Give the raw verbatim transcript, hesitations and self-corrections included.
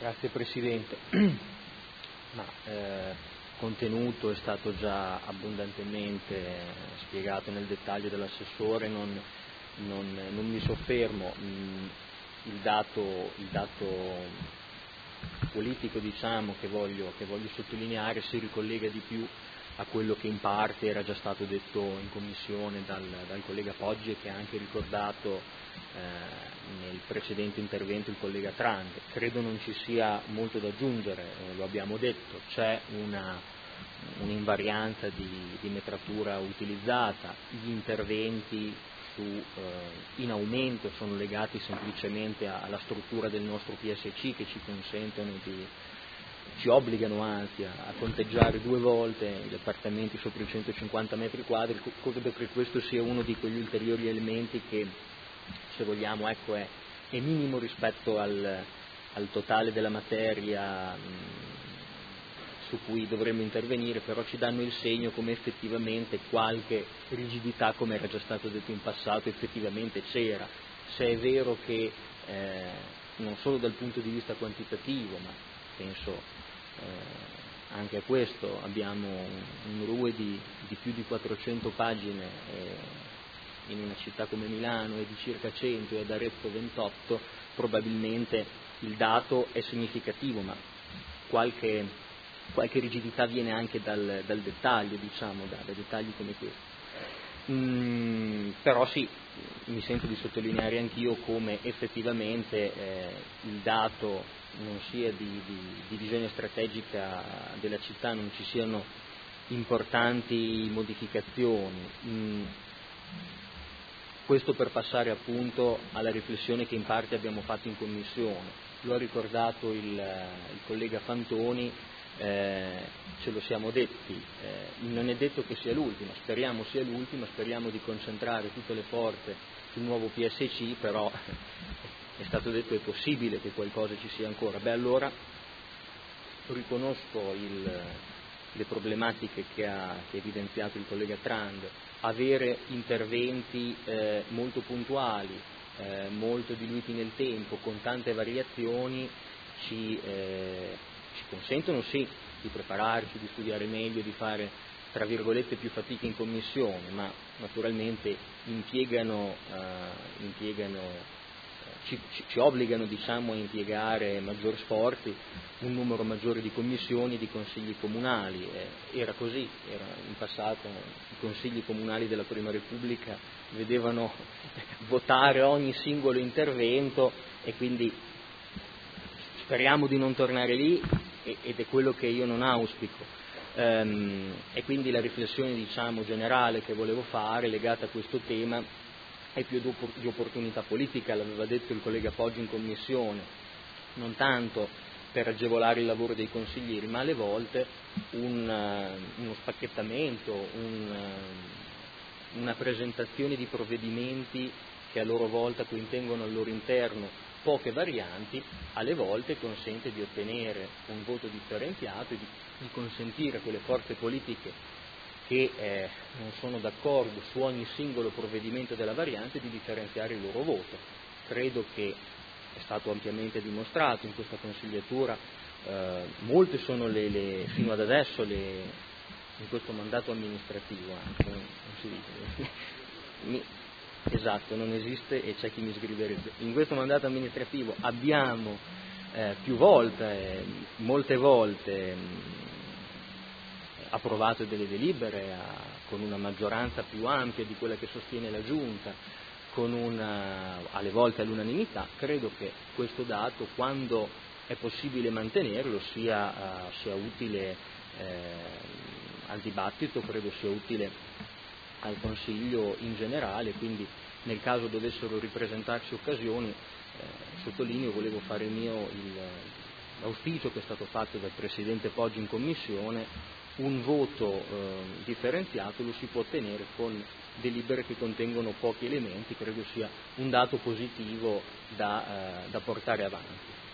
Grazie Presidente. Ma, eh, contenuto è stato già abbondantemente spiegato nel dettaglio dall'assessore, non, non, non mi soffermo. Mm, il dato, il dato politico, diciamo, che voglio, che voglio sottolineare si ricollega di più a quello che in parte era già stato detto in commissione dal, dal collega Poggi e che ha anche ricordato eh, nel precedente intervento il collega Trande. Credo non ci sia molto da aggiungere, eh, lo abbiamo detto, c'è una, un'invarianza di, di metratura utilizzata, gli interventi su, eh, in aumento sono legati semplicemente alla struttura del nostro P S C che ci consentono di ci obbligano anzi a, a conteggiare due volte gli appartamenti sopra i centocinquanta metri quadri, credo che questo sia uno di quegli ulteriori elementi che, se vogliamo, ecco, è, è minimo rispetto al, al totale della materia mh, su cui dovremmo intervenire, però ci danno il segno come effettivamente qualche rigidità, come era già stato detto in passato, effettivamente c'era. Se è vero che eh, non solo dal punto di vista quantitativo, ma penso eh, anche a questo abbiamo un, un R U E di, di più di quattrocento pagine eh, in una città come Milano e di circa cento e ad Arezzo ventotto, probabilmente il dato è significativo, ma qualche, qualche rigidità viene anche dal, dal dettaglio, diciamo, da, da dettagli come questi. Mm, però sì, mi sento di sottolineare anch'io come effettivamente eh, il dato non sia di, di, di visione strategica della città, non ci siano importanti modificazioni. Mm, questo per passare appunto alla riflessione che in parte abbiamo fatto in commissione. Lo ha ricordato il, il collega Fantoni, eh, ce lo siamo detti, eh, non è detto che sia l'ultima, speriamo sia l'ultima, speriamo di concentrare tutte le forze sul nuovo P S C, però è stato detto è possibile che qualcosa ci sia ancora. Beh, allora riconosco il, le problematiche che ha, che ha evidenziato il collega Trand, avere interventi eh, molto puntuali, eh, molto diluiti nel tempo, con tante variazioni, ci, eh, ci consentono sì di prepararci, di studiare meglio, di fare tra virgolette più fatica in commissione, ma naturalmente impiegano, eh, impiegano Ci, ci, ci obbligano, diciamo, a impiegare maggiori sforzi, un numero maggiore di commissioni, di consigli comunali. Eh, era così, era in passato i consigli comunali della Prima Repubblica vedevano votare ogni singolo intervento e quindi speriamo di non tornare lì ed è quello che io non auspico. Ehm, e quindi la riflessione, diciamo, generale che volevo fare legata a questo tema è più di opportunità politica, l'aveva detto il collega Poggi in commissione, non tanto per agevolare il lavoro dei consiglieri, ma alle volte un, uh, uno spacchettamento, un, uh, una presentazione di provvedimenti che a loro volta contengono al loro interno poche varianti, alle volte consente di ottenere un voto differenziato e di, di consentire a quelle forze politiche che eh, non sono d'accordo su ogni singolo provvedimento della variante di differenziare il loro voto. Credo che è stato ampiamente dimostrato in questa consigliatura, eh, molte sono le, le fino ad adesso le, in questo mandato amministrativo anche, non, non si dice, mi, esatto, non esiste e c'è chi mi sgriderebbe. In questo mandato amministrativo abbiamo eh, più volte, eh, molte volte, approvato delle delibere a, con una maggioranza più ampia di quella che sostiene la Giunta, con una, alle volte all'unanimità. Credo che questo dato, quando è possibile mantenerlo, sia, uh, sia utile eh, al dibattito, credo sia utile al Consiglio in generale, quindi nel caso dovessero ripresentarsi occasioni, eh, sottolineo, volevo fare mio il, l'auspicio che è stato fatto dal Presidente Poggi in Commissione. Un voto eh, differenziato lo si può ottenere con delibere che contengono pochi elementi, credo sia un dato positivo da, eh, da portare avanti.